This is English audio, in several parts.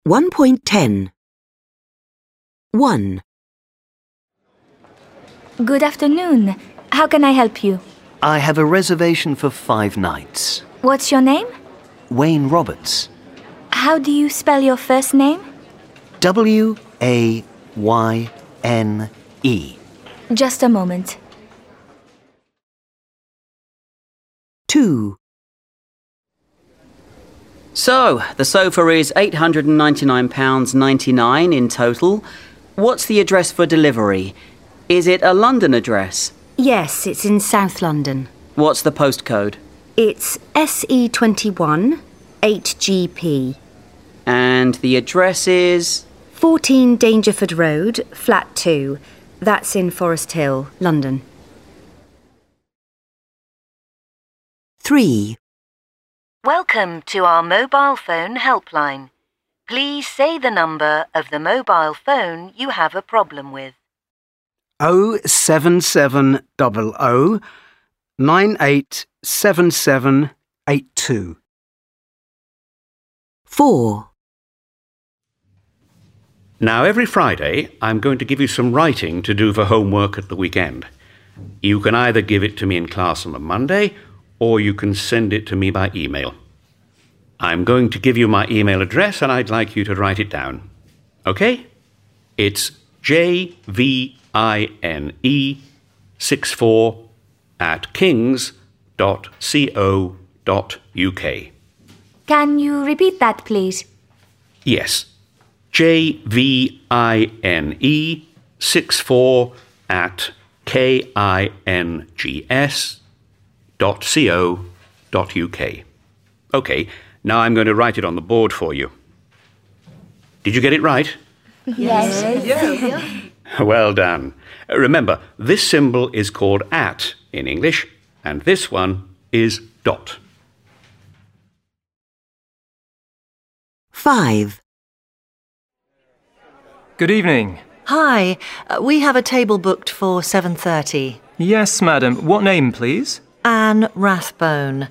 1.10 1. Good afternoon. How can I help you? I have a reservation for 5 nights. What's your name? Wayne Roberts. How do you spell your first name? W-A-Y-N-E. Just a moment. 2. So, the sofa is £899.99 in total. What's the address for delivery? Is it a London address? Yes, it's in South London. What's the postcode? It's SE21 8GP. And the address is... 14 Dangerford Road, Flat 2. That's in Forest Hill, London. 3. Welcome to our mobile phone helpline. Please say the number of the mobile phone you have a problem with. 07700 987782. 4. Now, every Friday, I'm going to give you some writing to do for homework at the weekend. You can either give it to me in class on a Monday, or you can send it to me by email. I'm going to give you my email address, and I'd like you to write it down. OK? It's jvine64@kings.co.uk. Can you repeat that, please? Yes. jvine64@kings.co.uk. OK, now I'm going to write it on the board for you. Did you get it right? Yes. Well done. Remember, this symbol is called @ in English, and this one is dot. 5. Good evening. Hi, we have a table booked for 7:30. Yes, madam. What name, please? Anne Rathbone.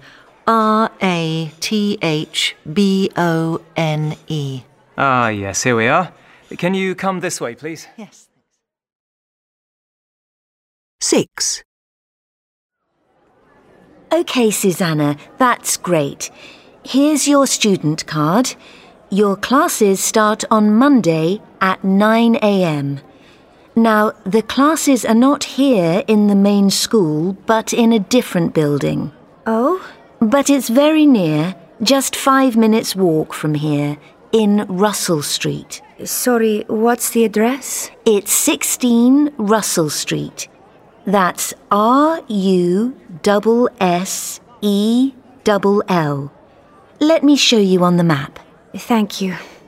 Rathbone. Ah, yes, here we are. Can you come this way, please? Yes. 6. OK, Susanna, that's great. Here's your student card. Your classes start on Monday at 9 a.m. Now, the classes are not here in the main school, but in a different building. Oh? But it's very near, just 5 minutes walk from here, in Russell Street. Sorry, what's the address? It's 16 Russell Street. That's RUSSELL. Let me show you on the map. Thank you.